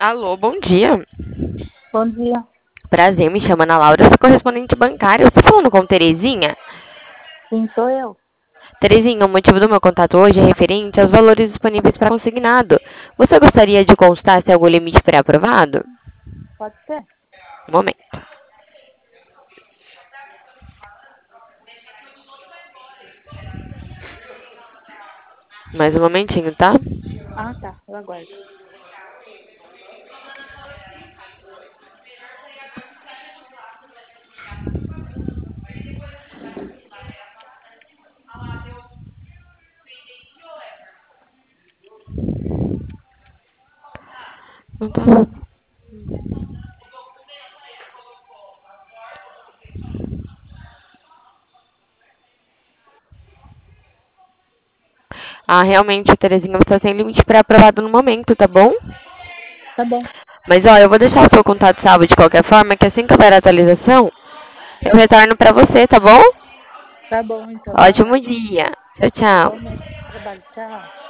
Alô, bom dia. Bom dia. Prazer, me chama Ana Laura, sou correspondente bancária. Eu estou falando com Terezinha. Sim, sou eu. Terezinha, o motivo do meu contato hoje é referente aos valores disponíveis para consignado. Você gostaria de constar se há algum limite pré-aprovado? Pode ser? Um momento. Mais um momentinho, tá? Ah, tá. Eu aguardo. Não tá. Ah, realmente, Terezinha, você está sem limite pré-aprovado no momento, tá bom? Tá bom. Mas, ó, eu vou deixar o seu contato salvo de qualquer forma, que assim que houver atualização, eu retorno para você, tá bom? Tá bom, então. Eu Ótimo aguardo. dia. Tchau, tchau. Igualmente. Trabalho. Tchau.